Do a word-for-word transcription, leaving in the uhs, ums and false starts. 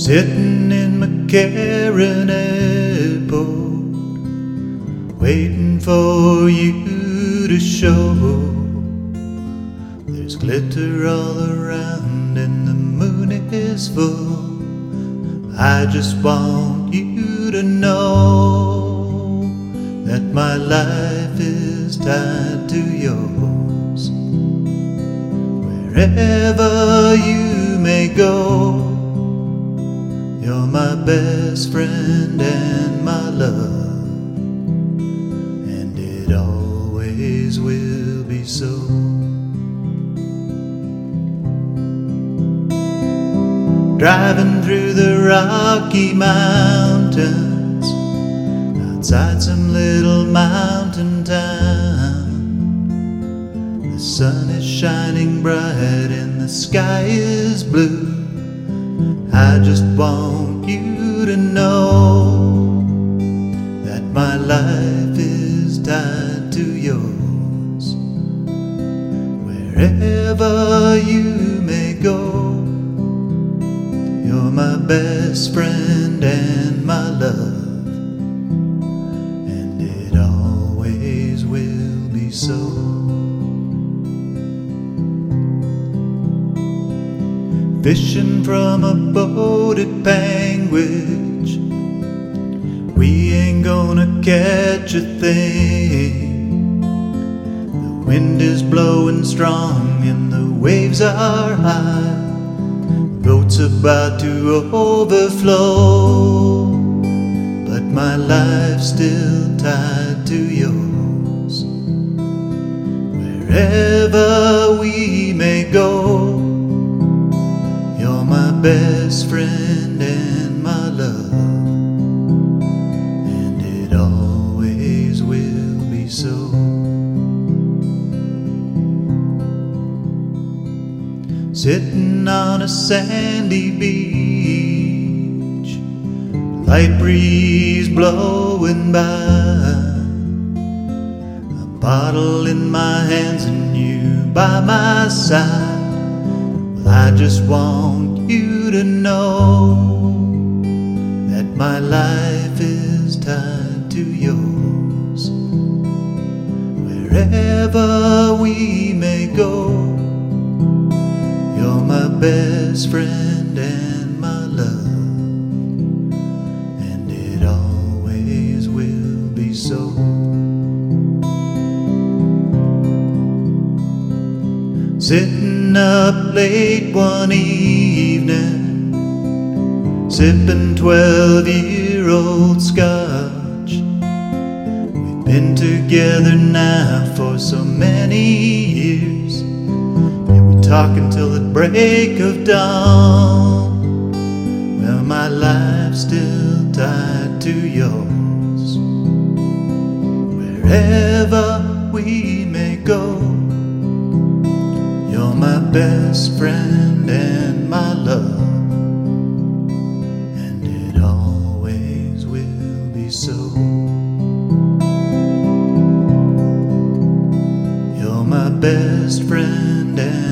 Sitting in McCarran Airport, waiting for you to show. There's glitter all around and the moon is full. I just want you to know that my life is tied to yours. Wherever you may go, you're my best friend and my love, and it always will be so. Driving through the Rocky Mountains, outside some little mountain town. The sun is shining bright and the sky is blue. I just want you to know that my life is tied to yours. Wherever you may go, you're my best friend and my love, and it always will be so. Fishing from a boat at Panguitch, we ain't gonna catch a thing. The wind is blowing strong and the waves are high. Boat's about to overflow, but my life's still tied to yours. Wherever we may go, you're my best friend and my love, and it always will be so. Sitting on a sandy beach, light breeze blowing by, a bottle in my hands and you by my side. Well, I just want you to know that my life is tied to yours. Wherever we may go, you're my best friend and my love, and it always will be so. Sitting up late one evening, sipping twelve-year-old scotch. We've been together now for so many years, talk until the break of dawn. Well, my life's still tied to yours. Wherever we may go, you're my best friend and my love, and it always will be so. You're my best friend and